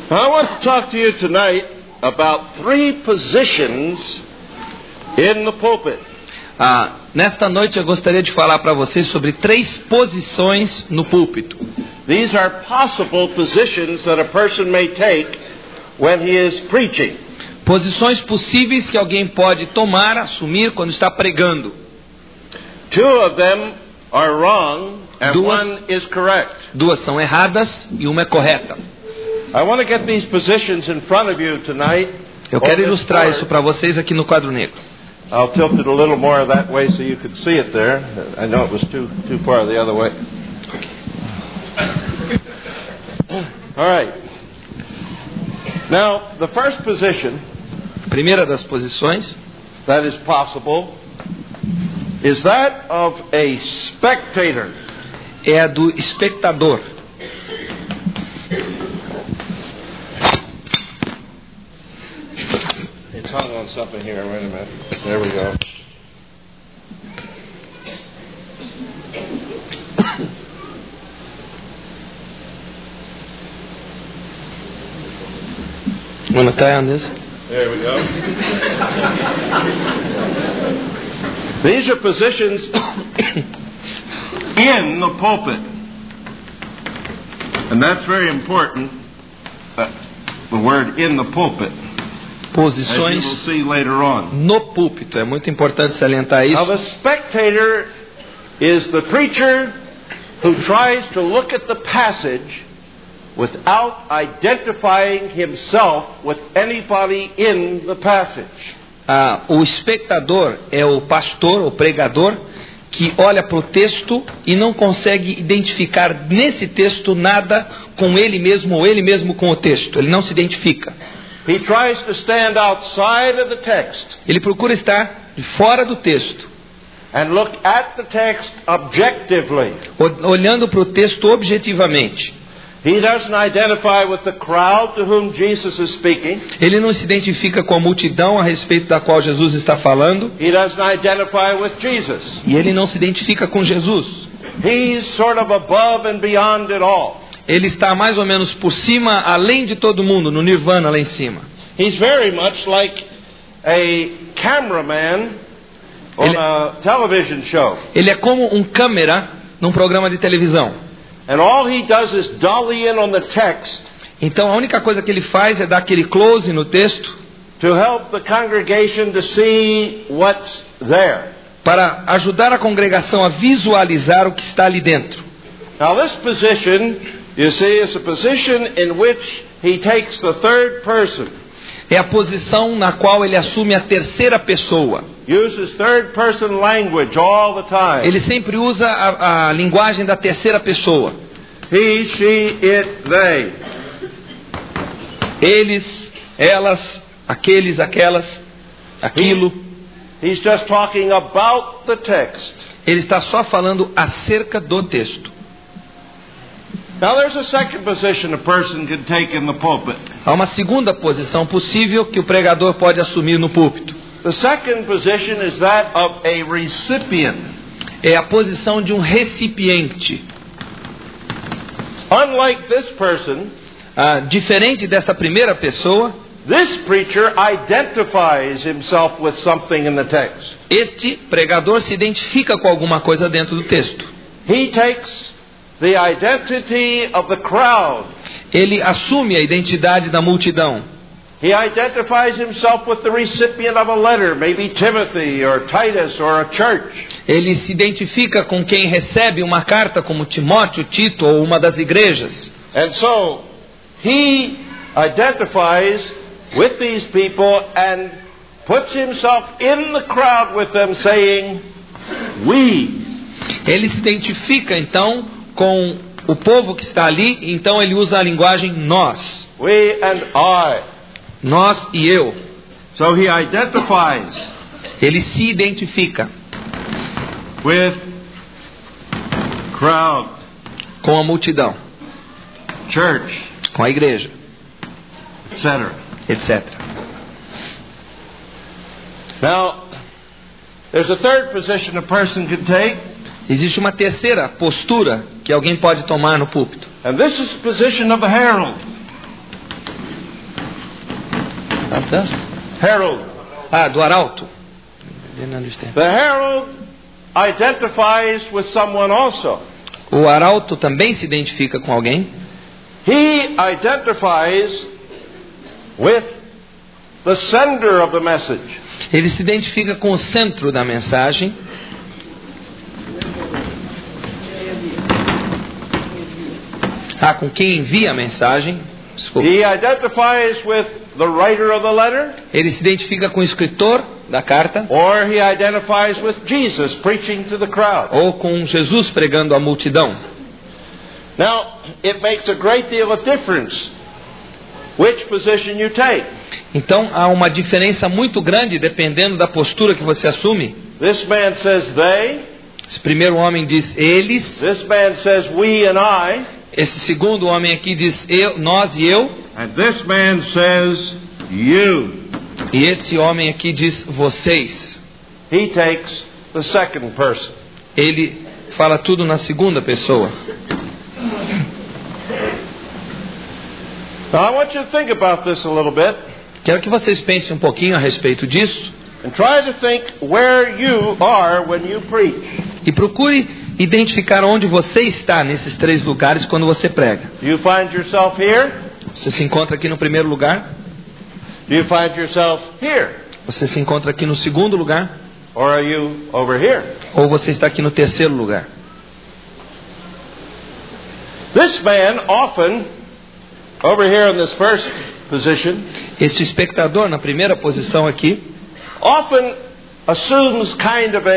I want to talk to you tonight about 3 positions in the pulpit. Nesta noite eu gostaria de falar para vocês sobre 3 posições no púlpito. These are possible positions that a person may take when he is preaching. Posições possíveis que alguém pode tomar, assumir quando está pregando. 2 of them are wrong and one is correct. 2 são erradas e uma é correta. I want to get these positions in front of you tonight. Eu quero ilustrar isso para vocês aqui no quadro negro. I'll tilt it a little more that way so you could see it there. I know it was too far the other way. All right. Now, the first position, a primeira das posições, that is possible, is that of a spectator. É a do espectador. It's hung on something here. Wait a minute. There we go. Want to tie on this? There we go. These are positions in the pulpit. And that's very important, the word in the pulpit. Posições as you will see later on. No púlpito. É muito importante salientar isso. Now the spectator is the preacher who tries to look at the passage without identifying himself with anybody in the passage. O espectador é o pastor, o pregador, que olha para o texto e não consegue identificar nesse texto nada com ele mesmo ou ele mesmo com o texto. Ele não se identifica. He tries to stand outside of the text. Ele procura estar fora do texto. And look at the text objectively. Olhando para o texto objetivamente. He doesn't identify with the crowd to whom Jesus is speaking. Ele não se identifica com a multidão a respeito da qual Jesus está falando. He doesn't identify with Jesus. E ele não se identifica com Jesus. He's sort of above and beyond it all. Ele está mais ou menos por cima, além de todo mundo, no nirvana lá em cima. He's very much like a cameraman on a television show. Ele é como um câmera num programa de televisão. And all he does is dolly in on the text. Então a única coisa que ele faz é dar aquele close no texto. To help the congregation to see what's there. Para ajudar a congregação a visualizar o que está ali dentro. Now this position, you see, is a position in which he takes the third person. É a posição na qual ele assume a terceira pessoa. Uses third person language all the time. Ele sempre usa a linguagem da terceira pessoa. He, she, it, they. Eles, elas, aqueles, aquelas, aquilo. He's just talking about the text. Ele está só falando acerca do texto. Now there's a second position a person can take in the pulpit. Há uma segunda posição possível que o pregador pode assumir no púlpito. The second position is that of a recipient. É a posição de um recipiente. Unlike this person, diferente desta primeira pessoa, this preacher identifies himself with something in the text. Este pregador se identifica com alguma coisa dentro do texto. He takes the identity of the crowd. Ele assume a identidade da multidão. He identifies himself with the recipient of a letter, maybe Timothy or Titus or a church. Ele se identifica com quem recebe uma carta, como Timóteo, Tito ou uma das igrejas. And so he identifies with these people and puts himself in the crowd with them, saying, "We." Ele se identifica então com o povo que está ali, então ele usa a linguagem nós. We and I. Nós e eu. So he identifies. Ele se identifica with crowd. Com a multidão. Church. Com a igreja. Etc. Etc. Now, there's a third position a person can take. Existe uma terceira postura que alguém pode tomar no púlpito. And this is the position of the herald. Herald. Do arauto. Didn't understand. The herald identifies with someone also. O arauto também se identifica com alguém. He identifies with the sender of the message. Ele se identifica com o centro da mensagem. Com quem envia a mensagem. Desculpa. He identifies with the writer of the letter. Ele se identifica com o escritor da carta. Or he identifies with Jesus preaching to the crowd. Ou com Jesus pregando à multidão. Now, it makes a great deal of difference which position you take. Então há uma diferença muito grande dependendo da postura que você assume. This man says they. Esse primeiro homem diz eles. This man says we and I. Esse segundo homem aqui diz eu, nós e eu. And this man says you. E este homem aqui diz vocês. He takes the second person. Ele fala tudo na segunda pessoa. Now I want you to think about this a little bit. Quero que vocês pensem um pouquinho a respeito disso. And try to think where you are when you preach. E procure identificar onde você está nesses três lugares quando você prega. Do you find yourself here? Você se encontra aqui no primeiro lugar? Do you find yourself here? Você se encontra aqui no segundo lugar? Or are you over here? Ou você está aqui no terceiro lugar? This man often, over here in this first position, este espectador na primeira posição aqui, often assumes kind of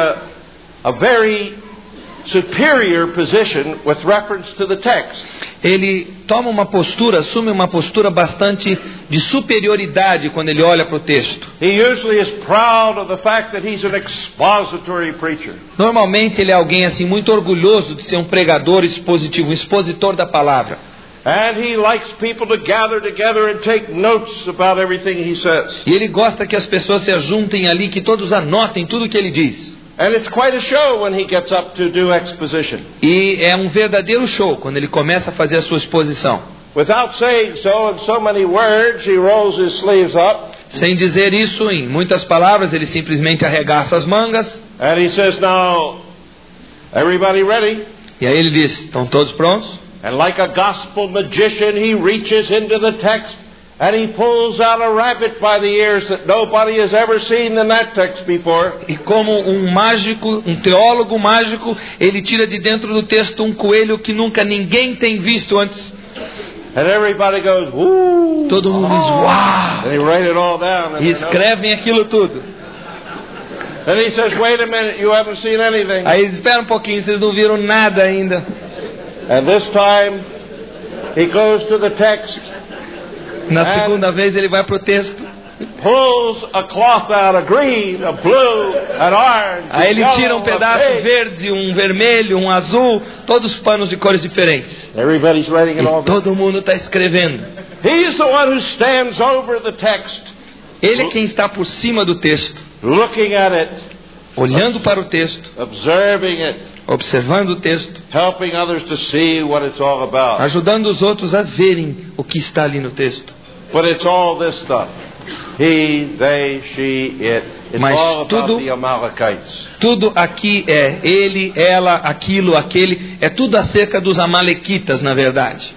a very superior position with reference to the text. Ele toma uma postura, assume uma postura bastante de superioridade quando ele olha para o texto. He usually is proud of the fact that he's an expository preacher. Normalmente ele é alguém assim muito orgulhoso de ser um pregador expositivo, um expositor da palavra. And he likes people to gather together and take notes about everything he says. E ele gosta que as pessoas se ajuntem ali, que todos anotem tudo que ele diz. And it's quite a show when he gets up to do exposition. E é um verdadeiro show quando ele começa a fazer a sua exposição. Without saying so in so many words, he rolls his sleeves up. Sem dizer isso em muitas palavras, ele simplesmente arregaça as mangas. And he says, "Now, everybody ready?" E aí ele diz: estão todos prontos? And like a gospel magician, he reaches into the text and he pulls out a rabbit by the ears that nobody has ever seen in that text before. E como um mágico, um teólogo mágico, ele tira de dentro do texto um coelho que nunca ninguém tem visto antes. And everybody goes, "Woo!" Todo mundo diz: uau! And he write it all down. E escrevem aquilo tudo. And he says, "Wait a minute, you haven't seen anything." Aí espera um pouquinho, vocês não viram nada ainda. And this time, he goes to the text. Na segunda vez ele vai para o texto. Pulls a cloth out, a green, a blue, an orange. Aí ele tira um yellow, pedaço a pink. verde, um vermelho, um azul, todos os panos de cores diferentes. Everybody's writing it all E down. todo mundo está escrevendo. He's the one who stands over the text, Ele é quem está por cima do texto, looking at it, olhando para o texto, observing it, observando o texto, helping others to see what it's all about. ajudando os outros a verem o que está ali no texto. But it's all this stuff. He, they, she, it. It's Mas all about tudo- the Amalekites. Tudo aqui é ele, ela, aquilo, aquele, é tudo acerca dos amalequitas, na verdade.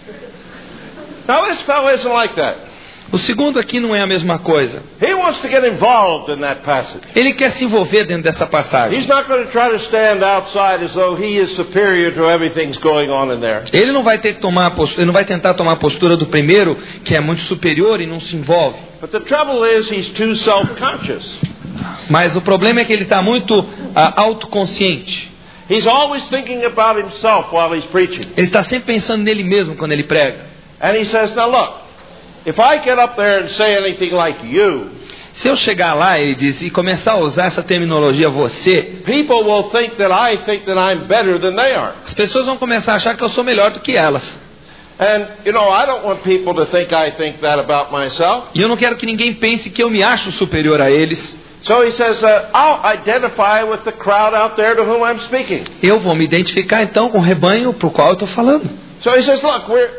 Now this fellow isn't like that. O segundo aqui não é a mesma coisa. He wants to get involved in that passage. Ele quer se envolver dentro dessa passagem. He's not going to try to stand outside as though he is superior to everything's going on in there. Ele não vai ter que tomar a postura, ele não vai tentar tomar a postura do primeiro, que é muito superior e não se envolve. But the trouble is he's too self-conscious. Mas o problema é que ele está muito autoconsciente. He's always thinking about himself while he's preaching. Ele está sempre pensando nele mesmo quando ele prega. And he says, "Now look, if I get up there and say anything like you, Se eu chegar lá, ele diz, e começar a usar essa terminologia você, people will think that I'm better than they are. as pessoas vão começar a achar que eu sou melhor do que elas. And, you know, I don't want people to think I think that about myself." E eu não quero que ninguém pense que eu me acho superior a eles. So he says, "I'll identify with the crowd out there to whom I'm speaking." Eu vou me identificar então com o rebanho para o qual eu estou falando. So he says, "Look,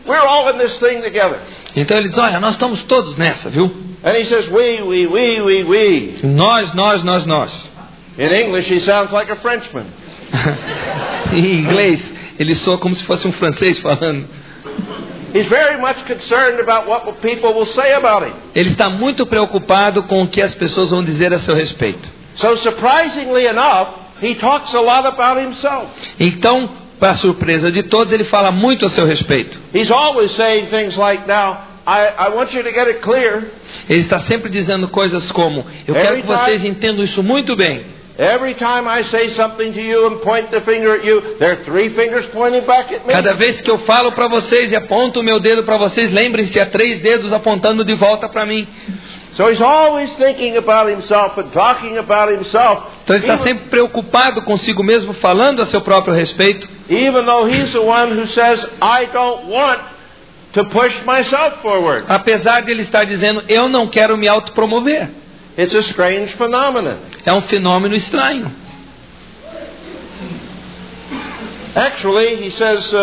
we're all in this thing together. Então ele diz, olha, nós estamos todos nessa, viu? And he says, we. Nós. In English, he sounds like a Frenchman. Em inglês, ele soa como se fosse um francês falando. He's very much concerned about what people will say about him. Ele está muito preocupado com o que as pessoas vão dizer a seu respeito. So surprisingly enough, he talks a lot about himself. Então, para surpresa de todos, ele fala muito a seu respeito. He's always saying things like, now, I want you to get it clear. Ele está sempre dizendo coisas como, eu quero que vocês entendam isso muito bem. Every time I say something to you and point the finger at you, there are 3 fingers pointing back at me. Cada vez que eu falo para vocês e aponto o meu dedo para vocês, lembrem-se, há 3 dedos apontando de volta para mim. So he's always thinking about himself and talking about himself. Então ele está sempre preocupado consigo mesmo, falando a seu próprio respeito. Even though he's the one who says, I don't want to push myself forward. Apesar de ele estar dizendo, eu não quero me autopromover. It's a strange phenomenon. É um fenômeno estranho. Actually, he says,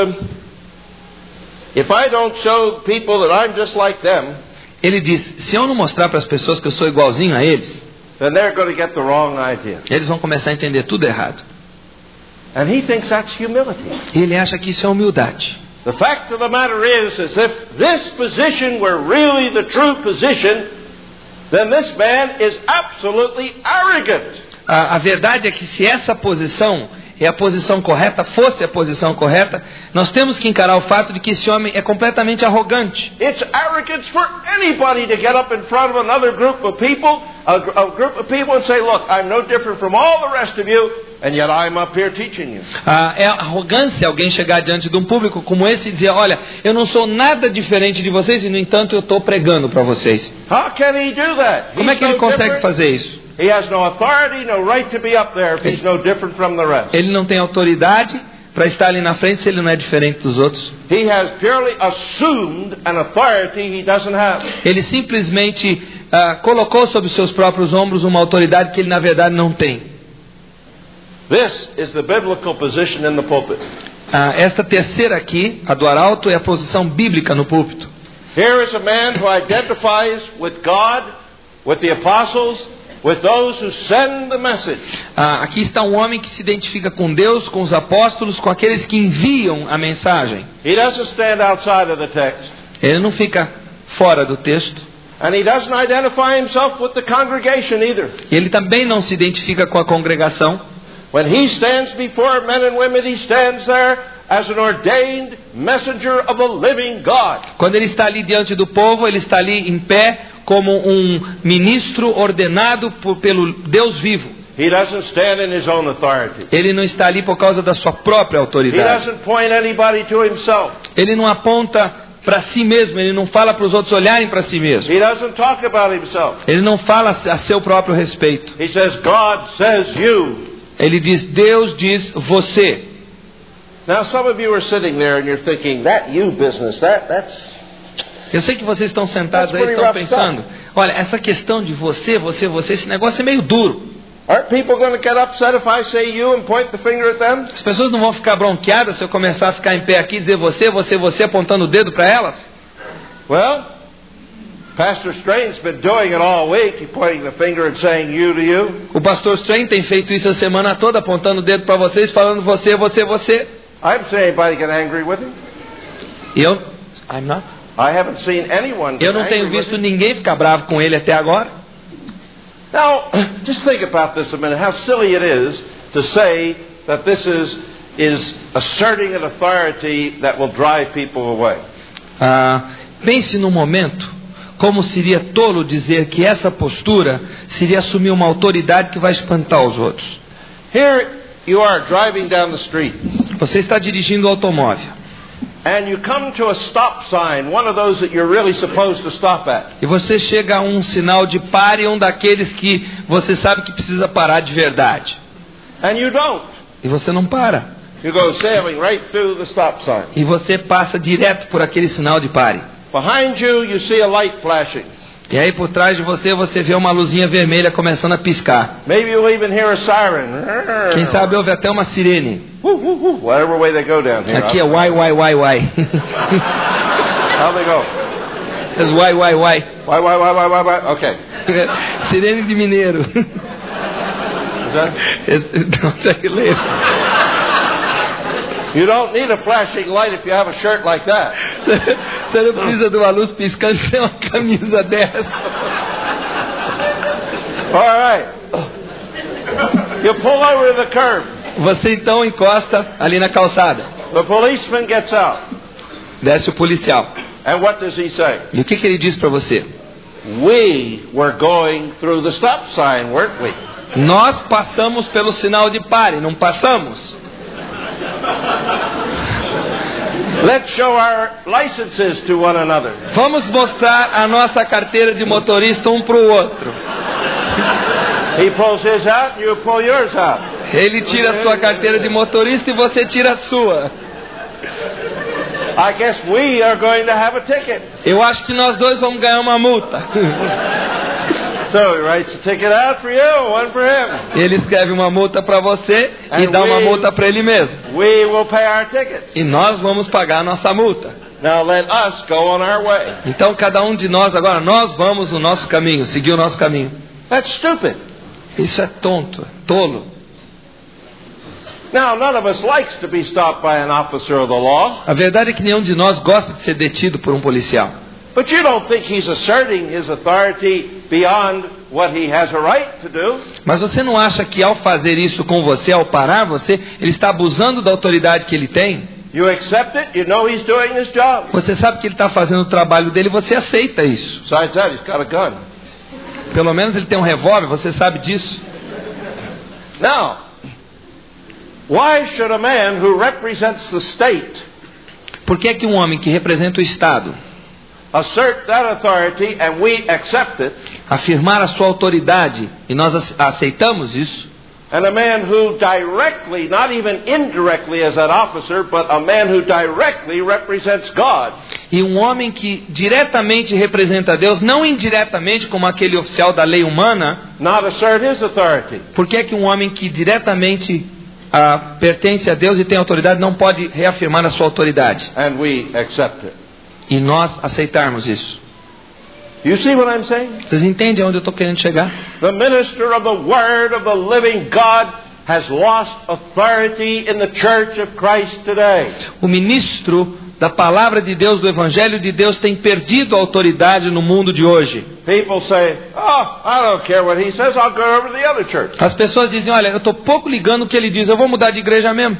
if I don't show people that I'm just like them, ele diz, se eu não mostrar para as pessoas que eu sou igualzinho a eles, then they're going to get the wrong idea. Eles vão começar a entender tudo errado. And he thinks that's humility. E ele acha que isso é humildade. The fact of the matter is if this position were really the true position, then this man is absolutely arrogant. A verdade é que se essa posição é a posição correta, fosse a posição correta, nós temos que encarar o fato de que esse homem é completamente arrogante. It's arrogance for anybody to get up in front of another group of people, a group of people and say, look, I'm no different from all the rest of you, and yet I'm up here teaching you. É arrogância alguém chegar diante de um público como esse e dizer, olha, eu não sou nada diferente de vocês e no entanto eu estou pregando para vocês. How can he do that? Como é que ele consegue fazer isso? He has no authority, no right to be up there if he's no different from the rest. Ele não tem autoridade para estar ali na frente se ele não é diferente dos outros. He has purely assumed an authority he doesn't have. Ele simplesmente colocou sobre seus próprios ombros uma autoridade que ele na verdade não tem. This is the biblical position in the pulpit. Esta terceira aqui, a do arauto, é a posição bíblica no púlpito. Here is a man who identifies with God, with the apostles, with those who send the message. Aqui está um homem que se identifica com Deus, com os apóstolos, com aqueles que enviam a mensagem. He doesn't stand outside of the text. Ele não fica fora do texto. And he doesn't identify himself with the congregation either. E ele também não se identifica com a congregação. When he stands before men and women, he stands there as an ordained messenger of the living God. Quando ele está ali diante do povo, ele está ali em pé como um ministro ordenado pelo Deus vivo. He doesn't stand in his own authority. Ele não está ali por causa da sua própria He autoridade. doesn't point anybody to himself. Ele não aponta para si mesmo, ele não fala para os outros olharem para si mesmo. He doesn't talk about himself. Ele não fala a seu próprio respeito. He says, God says you. Ele diz, Deus diz você. Now some of you are sitting there and you're thinking, that you business, that's... Eu sei que vocês estão sentados aí e estão pensando, olha, essa questão de você, esse negócio é meio duro. Aren't people going to get upset if I say you and point the finger at them? As pessoas não vão ficar bronqueadas se eu começar a ficar em pé aqui e dizer você, apontando o dedo para elas? Well, Pastor Strain's been doing it all week, pointing the finger and saying you to you. O pastor Strain tem feito isso a semana toda, apontando o dedo para vocês, falando você. I haven't seen anybody get angry with him. I'm not. I haven't seen anyone get Eu não tenho angry visto with him. ninguém ficar bravo com ele até agora. Now, just think about this a minute. How silly it is to say that this is asserting an authority that will drive people away. Pense no momento como seria tolo dizer que essa postura seria assumir uma autoridade que vai espantar os outros. Here you are driving down the street. Você está dirigindo o automóvel. And you come to a stop sign, one of those that you're really supposed to stop at. E você chega a um sinal de pare, um daqueles que você sabe que precisa parar de verdade. And you don't. E você não para. You go sailing right through the stop sign. E você passa direto por aquele sinal de pare. Behind you, you see a light flashing. E aí por trás de você vê uma luzinha vermelha começando a piscar. Maybe you'll even hear a siren. Quem sabe ouve até uma sirene. Whatever way they go down here. Aqui é uai. How they go? As why. Why? Okay. Sirene de mineiro. Is that? Não sei ler. You don't need a flashing light if you have a shirt like that. Você não precisa de uma luz piscante sem uma camisa dessa. All right. You pull over the curb. Você então encosta ali na calçada. The policeman gets out. Desce o policial. And what does he say? E o que ele diz para você? We were going through the stop sign, weren't we? Nós passamos pelo sinal de pare, não passamos? Let's show our licenses to one another. Vamos mostrar a nossa carteira de motorista um para o outro. He pulls his out, and you pull yours out. Ele tira a sua carteira de motorista e você tira a sua. I guess we are going to have a ticket. Eu acho que nós dois vamos ganhar uma multa. So he writes a ticket out for you, one for him. Ele escreve uma multa para você e And dá uma multa para ele mesmo. We will pay our tickets. E nós vamos pagar a nossa multa. Now let us go on our way. Então cada um de nós agora, nós vamos no nosso caminho, seguir o nosso caminho. That's stupid. Isso é tonto, é tolo. Now, none of us likes to be stopped by an officer of the law. A verdade é que nenhum de nós gosta de ser detido por um policial. But you don't think he's asserting his authority beyond what he has a right to do. Mas você não acha que ao fazer isso com você, ao parar você, ele está abusando da autoridade que ele tem? You accept it, you know he's doing his job. Você sabe que ele está fazendo o trabalho dele, você aceita isso. Besides that, he's got a gun. Pelo menos ele tem um revólver, você sabe disso. Now, why should a man who represents the state Por que é que um homem que representa o Estado assert that authority and we accept it, afirmar a sua autoridade e nós aceitamos isso, and a man who directly, not even indirectly as an officer, but a man who directly represents God, e um homem que diretamente representa a Deus, não indiretamente como aquele oficial da lei humana, not assert his authority? por que é que um homem que diretamente pertence a Deus e tem autoridade não pode reafirmar a sua autoridade? And we accept it. E nós aceitarmos isso. You see what I'm saying? Vocês entendem aonde eu estou querendo chegar? The minister of the Word of the living God has lost authority in the Church of Christ today. O ministro da palavra de Deus, do Evangelho de Deus, tem perdido a autoridade no mundo de hoje. People say, oh, I don't care what he says, I'll go over to the other church. As pessoas dizem, olha, eu estou pouco ligando o que ele diz, eu vou mudar de igreja mesmo.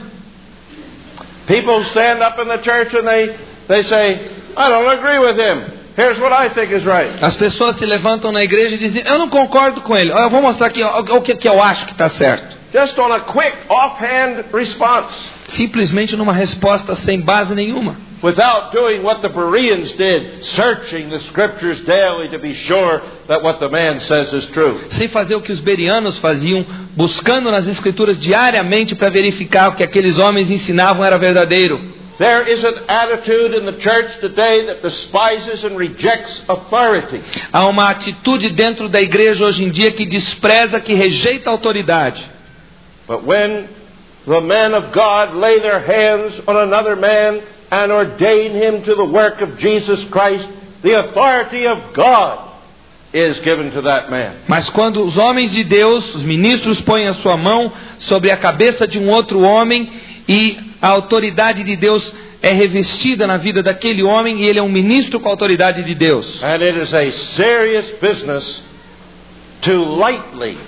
People stand up in the church and they say, I don't agree with him. Here's what I think is right. As pessoas se levantam na igreja e dizem, eu não concordo com ele, eu vou mostrar aqui o que eu acho que está certo. Just on a quick, offhand response. Simplesmente numa resposta sem base nenhuma. Without doing what the Bereans did, searching the scriptures daily to be sure that what the man says is true. Sem fazer o que os bereanos faziam, buscando nas escrituras diariamente para verificar o que aqueles homens ensinavam era verdadeiro. There is an attitude in the church today that despises and rejects authority. Há uma atitude dentro da igreja hoje em dia que despreza, que rejeita a autoridade. But when the men of God lay their hands on another man and ordain him to the work of Jesus Christ, the authority of God is given to that man. Mas quando os homens de Deus, os ministros, põem a sua mão sobre a cabeça de um outro homem e a autoridade de Deus é revestida na vida daquele homem e ele é um ministro com a autoridade de Deus. And it is a serious business to lightly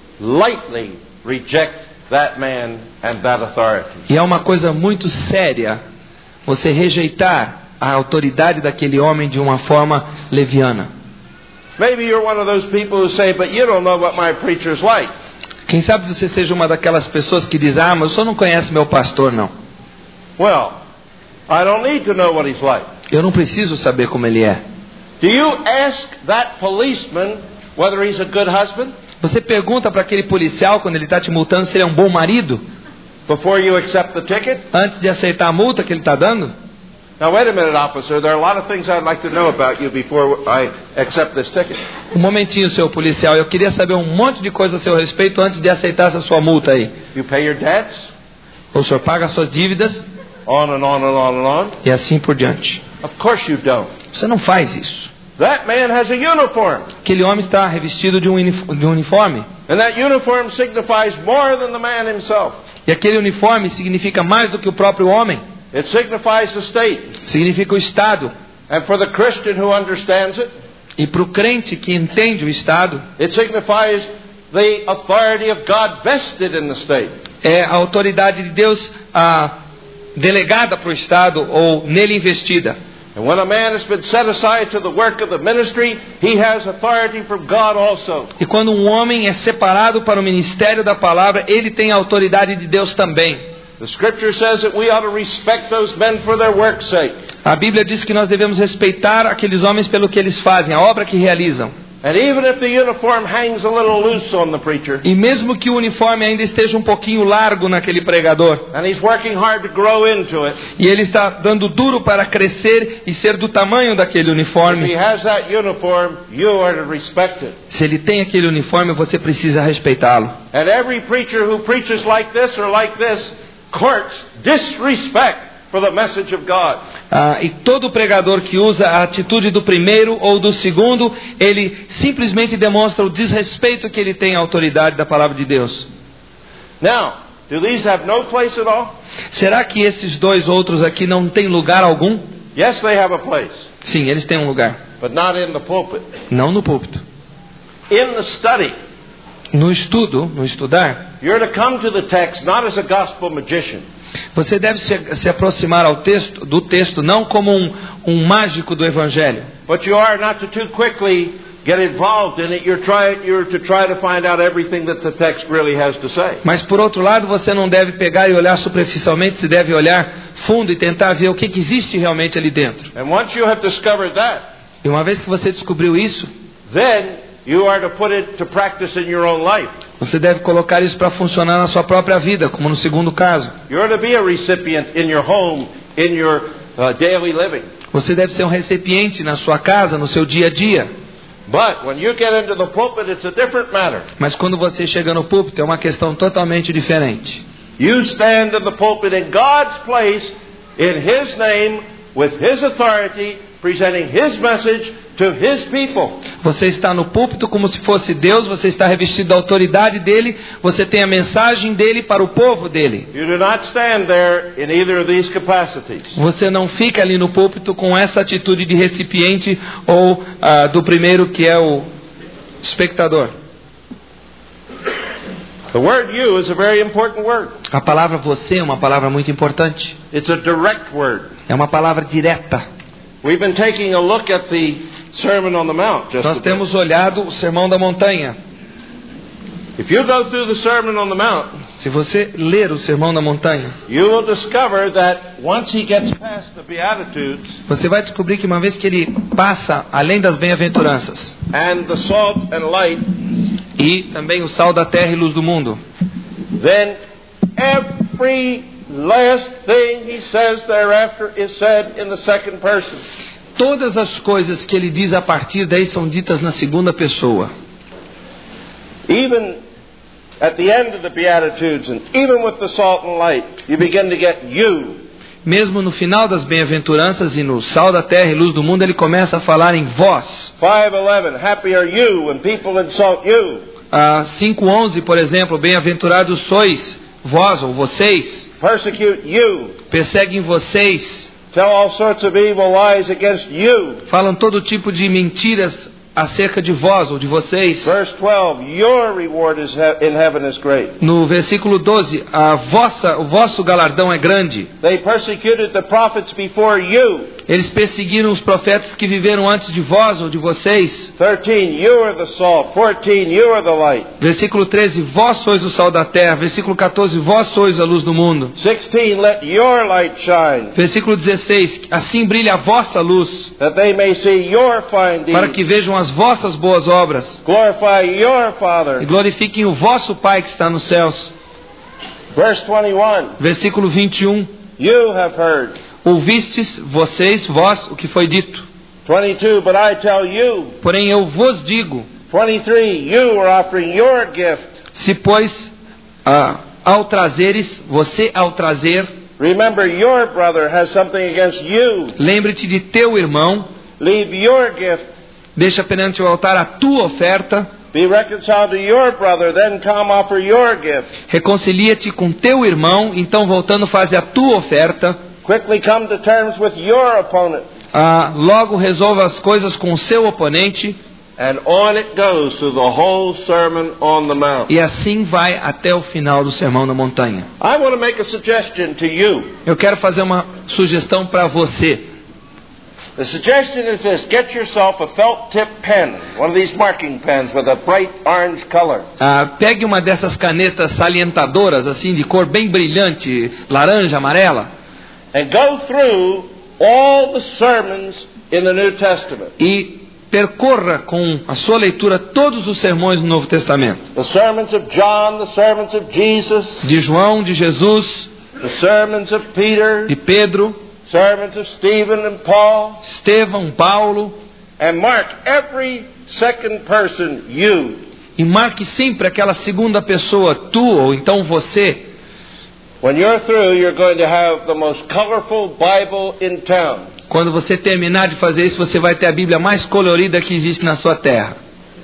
reject that man and that authority. E é uma coisa muito séria você rejeitar a autoridade daquele homem de uma forma leviana. Maybe you're one of those people who say, but you don't know what my preacher's like. Quem sabe você seja uma daquelas pessoas que diz, mas o senhor não conhece meu pastor, não. Well, I don't need to know what he's like. Eu não preciso saber como ele é. Do you ask that policeman whether he's a good husband? Você pergunta para aquele policial quando ele está te multando se ele é um bom marido? Before you accept the ticket? Antes de aceitar a multa que ele está dando? Now wait a minute, officer. There are a lot of things I'd like to know about you before I accept this ticket. Um momentinho, seu policial. Eu queria saber um monte de coisa a seu respeito antes de aceitar essa sua multa aí. You pay your debts? O senhor paga as suas dívidas? On and on and on and on. E assim por diante. Of course you don't. Você não faz isso. That man has a uniform. Aquele homem está revestido de um uniforme. And that uniform signifies more than the man himself. E aquele uniforme significa mais do que o próprio homem. It signifies the state. Significa o Estado. And for the Christian who understands it, E para o crente que entende o Estado, it signifies the authority of God vested in the state. é a autoridade de Deus delegada para o Estado ou nele investida. And when a man has been set aside to the work of the ministry, he has authority from God also. E quando um homem é separado para o ministério da palavra, ele tem a autoridade de Deus também. The scripture says that we ought to respect those men for their work's sake. A Bíblia diz que nós devemos respeitar aqueles homens pelo que eles fazem, a obra que realizam. And even if the uniform hangs a little loose on the preacher, E mesmo que o uniforme ainda esteja um pouquinho largo naquele pregador, and he's working hard to grow into it, e ele está dando duro para crescer e ser do tamanho daquele if he uniforme, has that uniform, you are to respect it. se ele tem aquele uniforme, você precisa respeitá-lo. And every preacher who preaches like this or like this courts disrespect for the message of God. E todo pregador que usa a atitude do primeiro ou do segundo, ele simplesmente demonstra o desrespeito que ele tem à autoridade da palavra de Deus. Now, do these have no place at all? Será que esses dois outros aqui não têm lugar algum? Yes, they have a place, Sim, eles têm um lugar. but not in the pulpit. Não no púlpito. In the study, No estudo, no estudar, you're to come to the text not as a gospel magician, você deve se aproximar do texto não como um mágico do Evangelho. but you are not to too quickly get involved in it. You're to try to find out everything that the text really has to say. Mas por outro lado, você não deve pegar e olhar superficialmente, você deve olhar fundo e tentar ver o que existe realmente ali dentro. And once you have discovered that, E uma vez que você descobriu isso, then you are to put it to practice in your own life. você deve colocar isso para funcionar na sua própria vida, como no segundo caso. You're to be a recipient in your home, in your daily living. Você deve ser um recipiente na sua casa, no seu dia a dia. But when you get into the pulpit, it's a different matter. Mas quando você chega no púlpito, é uma questão totalmente diferente. You stand in the pulpit in God's place, in His name, with His authority, presenting His message to His people. Você está no púlpito como se fosse Deus, você está revestido da autoridade dele, você tem a mensagem dele para o povo dele. You do not stand there in either of these capacities. Você não fica ali no púlpito com essa atitude de recipiente ou do primeiro que é o espectador. The word you is a very important word. A palavra você é uma palavra muito importante. It's a direct word. É uma palavra direta. We've been taking a look at the Sermon on the Mount just Nós a bit. temos olhado o Sermão da Montanha. If you go through the Sermon on the Mount, Se você ler o Sermão da Montanha, you will discover that once he gets past the Beatitudes você vai descobrir que uma vez que ele passa além das bem-aventuranças and the salt and light, e também o sal da terra e luz do mundo, then every last thing he says thereafter is said in the second person. todas as coisas que ele diz a partir daí são ditas na segunda pessoa. Even at the end of the Beatitudes and even with the salt and light, you begin to get you. Mesmo no final das bem-aventuranças e no sal da terra e luz do mundo, ele começa a falar em vós. 5:11, happy are you when people insult you. 5:11, por exemplo, bem-aventurados sois vós ou vocês, Persecute you. perseguem vocês, Tell all sorts of evil lies against you. falam todo tipo de mentiras acerca de vós ou de vocês. Verse 12, your reward in heaven is great. No versículo 12, o vosso galardão é grande. They persecuted the prophets before you. Eles perseguiram os profetas que viveram antes de vós ou de vocês. 13, you are the salt. 14, you are the light. Versículo 13, vós sois o sal da terra. Versículo 14, vós sois a luz do mundo. 16, let your light shine, Versículo 16, assim brilha a vossa luz, that they may see your fine para deeds. que vejam as vossas boas obras Glorify your e Father. glorifiquem o vosso Pai que está nos céus. Verse 21, Versículo 21, you have heard. ouvistes vocês, vós, o que foi dito. 22, but I tell you. Porém eu vos digo, 23, you are offering your gift. se pois ao trazer Remember your brother has something against you. Lembre-te de teu irmão. Leave your gift. Deixa perante o altar a tua oferta. Be reconciled to your brother, then come offer your gift. Reconcilia-te com teu irmão, então voltando faze a tua oferta. Quickly come to terms with your opponent. Logo resolva as coisas com o seu oponente. And on it goes through the whole sermon on the mount. E assim vai até o final do sermão na montanha. I want to make a suggestion to you. Eu quero fazer uma sugestão para você. The suggestion is this: get yourself a felt tip pen, one of these marking pens with a bright orange color. Pegue uma dessas canetas salientadoras, assim de cor bem brilhante, laranja, amarela. And go through all the sermons in the New Testament. E percorra com a sua leitura todos os sermões do Novo Testamento. The sermons of John, the sermons of Jesus. De João, de Jesus. The sermons of Peter. De Pedro. Sermons of Stephen and Paul. Estevão, Paulo. And mark every second person, you. E marque sempre aquela segunda pessoa, tu ou então você. When you're through, you're going to have the most colorful Bible in town. Quando você terminar de fazer isso, você vai ter a Bíblia mais colorida que existe na sua terra.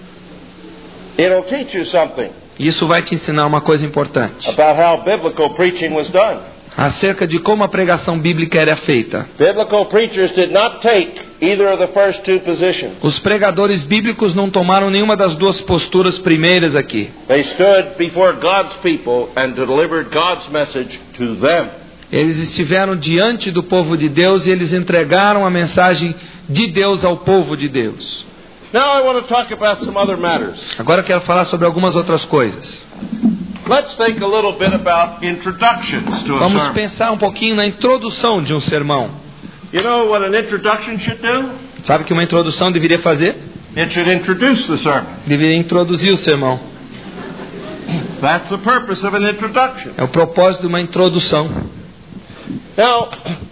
It'll teach you something. Isso vai te ensinar uma coisa importante. About how biblical preaching was done. Acerca de como a pregação bíblica era feita. Biblical preachers did not take either of the first two positions. Os pregadores bíblicos não tomaram nenhuma das duas posturas primeiras aqui. They stood before God's people and delivered God's message to them. Eles estiveram diante do povo de Deus e eles entregaram a mensagem de Deus ao povo de Deus. Now I want to talk about some other matters. Agora eu quero falar sobre algumas outras coisas. Let's think a little bit about introductions to a Vamos sermon. pensar um pouquinho na introdução de um sermão. You know what an introduction should do? Sabe o que uma introdução deveria fazer? It should introduce the sermon. Deveria introduzir o sermão. That's the purpose of an introduction. É o propósito de uma introdução. Now,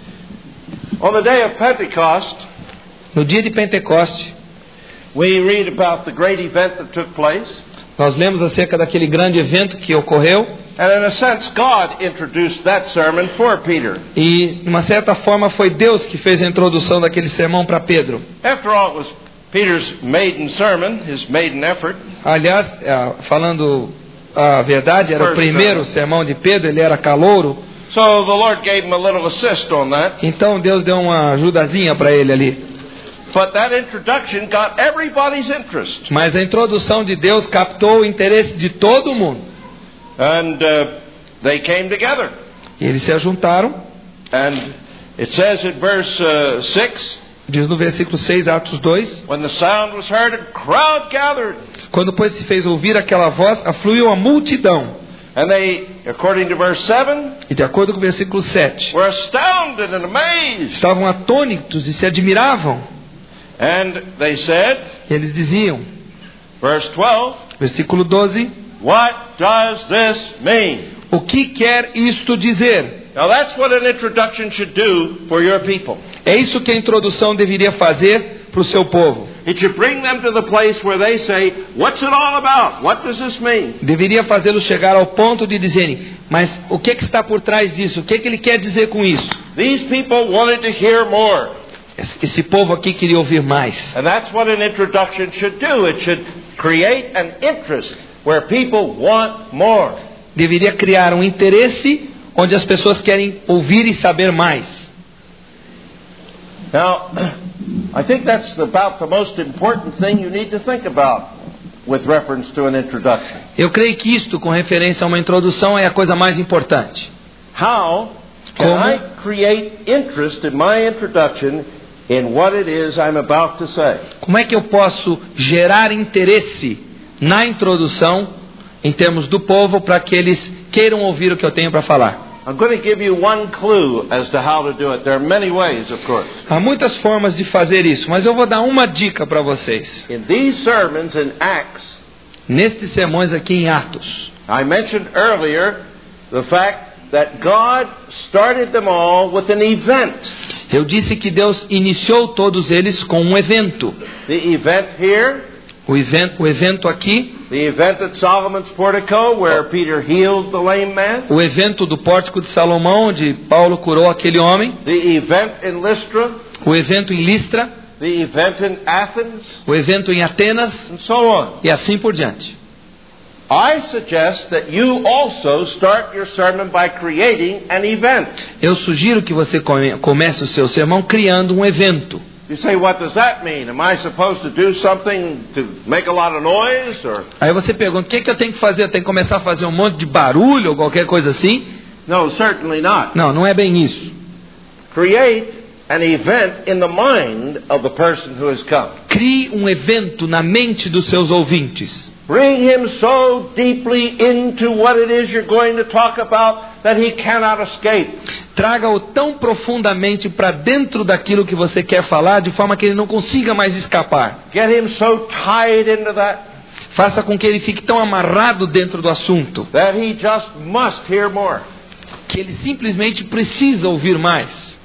on the day of Pentecost, no dia de Pentecoste, we read about the great event that took place. Nós lemos acerca daquele grande evento que ocorreu. And in a sense, God introduced that sermon for Peter. E, de uma certa forma, foi Deus que fez a introdução daquele sermão para Pedro. After all, it was Peter's maiden sermon, his maiden effort. Aliás, falando a verdade, era o primeiro sermão de Pedro, ele era calouro. So the Lord gave him a little assist on that. Então Deus deu uma ajudazinha para ele ali. But that introduction got everybody's interest. Mas a introdução de Deus captou o interesse de todo mundo. And they came together. E eles se ajuntaram. And it says in verse 6. Diz no versículo 6, Atos 2. When the sound was heard, a crowd gathered. Quando pois se fez ouvir aquela voz, afluiu a multidão. And they, according to verse 7, e de acordo com o versículo 7, were astounded and amazed. Estavam atônitos e se admiravam. And they said, eles diziam, verse 12, versículo 12, what does this mean? O que quer isto dizer? Now that's what an introduction should do for your people. É isso que a introdução deveria fazer para o seu povo. It should bring them to the place where they say, what's it all about? What does this mean? Deveria fazê-los chegar ao ponto de dizerem, mas o que está por trás disso? O que ele quer dizer com isso? These people wanted to hear more. Esse povo aqui queria ouvir mais. And that's what an introduction should do. It should create an interest where people want more. Deveria criar um interesse onde as pessoas querem ouvir e saber mais. Now, I think that's about the most important thing you need to think about with reference to an introduction. Eu creio que isto, com referência a uma introdução, é a coisa mais importante. How can I create interest in my introduction in what it is I'm about to say? Como é que eu posso gerar interesse na introdução, em termos do povo, para que eles queiram ouvir o que eu tenho para falar? I'm going to give you one clue as to how to do it. There are many ways, of course. Há muitas formas de fazer isso, mas eu vou dar uma dica para vocês. In these sermons in Acts, nestes sermões aqui em Atos, I mentioned earlier the fact that God started them all with an event. Eu disse que Deus iniciou todos eles com um evento. The event here, o evento aqui, The event at Solomon's portico where Peter healed the lame man. O evento do Pórtico de Salomão, onde Paulo curou aquele homem. The event in Lystra. O evento em Listra. The event in Athens. O evento em Atenas. And so on. E assim por diante. I suggest that you also start your sermon by creating an event. Eu sugiro que você comece o seu sermão criando um evento. You say, what does that mean? Am I supposed to do something to make a lot of noise? Or... Aí você pergunta, o que eu tenho que fazer? Eu tenho que começar a fazer um monte de barulho ou qualquer coisa assim? No, certainly not. Não, não é bem isso. Create an event in the mind of the person who has come. Crie um evento na mente dos seus ouvintes. Bring him so deeply into what it is you're going to talk about that he cannot escape. Traga-o tão profundamente para dentro daquilo que você quer falar, de forma que ele não consiga mais escapar. Get him so tied into that. Faça com que ele fique tão amarrado dentro do assunto, That he just must hear more. que ele simplesmente precisa ouvir mais.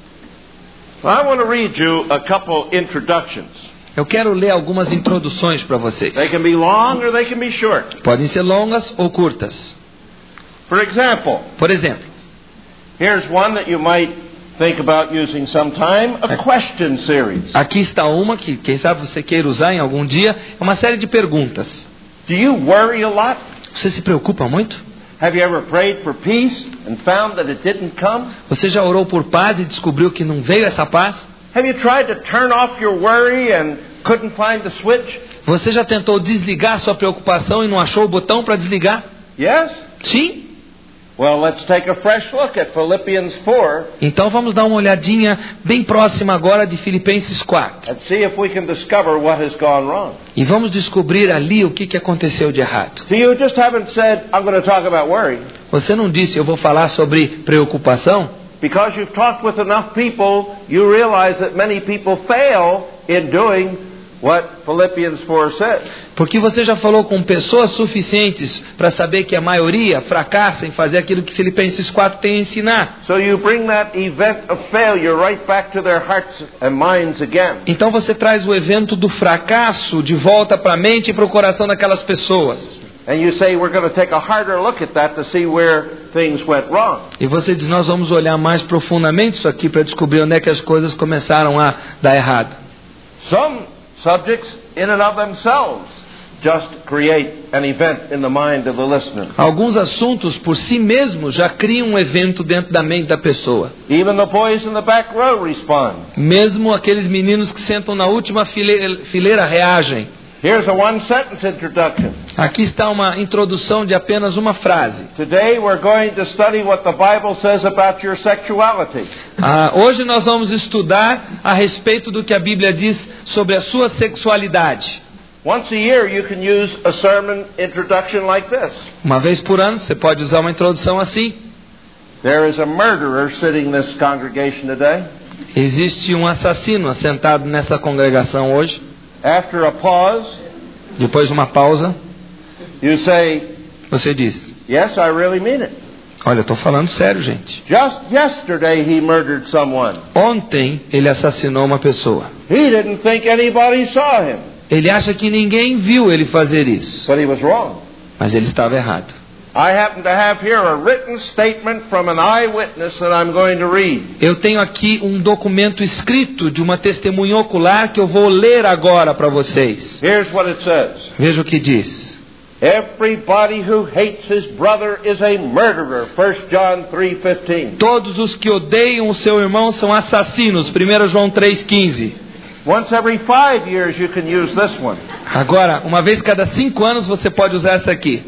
I want to read you a couple introductions. Eu quero ler algumas introduções para vocês. They can be long or they can be short. Podem ser longas ou curtas. For example, Por exemplo, here's one that you might think about using sometime, a question series. aqui está uma que, quem sabe você queira usar em algum dia, é uma série de perguntas. Do you worry a lot? Você se preocupa muito? Have you ever prayed for peace and found that it didn't come? Você já orou por paz e descobriu que não veio essa paz? Have you tried to turn off your worry and couldn't find the switch? Você já tentou desligar sua preocupação e não achou o botão para desligar? Yes? Sim? Well, let's take a fresh look at Philippians 4 Então vamos dar uma olhadinha bem próxima agora de Filipenses 4. and see if we can discover what has gone wrong. E vamos descobrir ali o que aconteceu de errado. See, you just haven't said, I'm going to talk about worry. Você não disse, eu vou falar sobre preocupação? Because you've talked with enough people, you realize that many people fail in doing what Philippians 4 says. Porque você já falou com pessoas suficientes para saber que a maioria fracassa em fazer aquilo que Filipenses 4 tem a ensinar. So you bring that event of failure right back to their hearts and minds again. Então você traz o evento do fracasso de volta para a mente e para o coração daquelas pessoas. And you say, we're going to take a harder look at that to see where things went wrong. E você diz, nós vamos olhar mais profundamente isso aqui para descobrir onde é que as coisas começaram a dar errado. Some subjects in and of themselves just create an event in the mind of the listener. Alguns assuntos por si mesmos já criam um evento dentro da mente da pessoa. Even the boys in the back row respond. Mesmo aqueles meninos que sentam na última fileira reagem. Here's a one-sentence introduction. Aqui está uma introdução de apenas uma frase. Today we're going to study what the Bible says about your sexuality. Hoje nós vamos estudar a respeito do que a Bíblia diz sobre a sua sexualidade. Once a year you can use a sermon introduction like this. Uma vez por ano você pode usar uma introdução assim. There is a murderer sitting in this congregation today. Existe um assassino assentado nessa congregação hoje. After a pause, Depois de uma pausa, you say, você diz, yes, I really mean it. olha, eu estou falando sério, gente. Just yesterday he murdered someone. Ontem ele assassinou uma pessoa. He didn't think anybody saw him, Ele acha que ninguém viu ele fazer isso. but he was wrong. Mas ele estava errado. I happen to have here a written statement from an eyewitness that I'm going to read. Eu tenho aqui um documento escrito de uma testemunha ocular que eu vou ler agora para vocês. Here's what it says. Veja o que diz. Everybody who hates his brother is a murderer. 1 John 3:15. Todos os que odeiam o seu irmão são assassinos. 1 João 3,15. Once every 5 years you can use this one. Agora, uma vez cada 5 anos você pode usar essa aqui.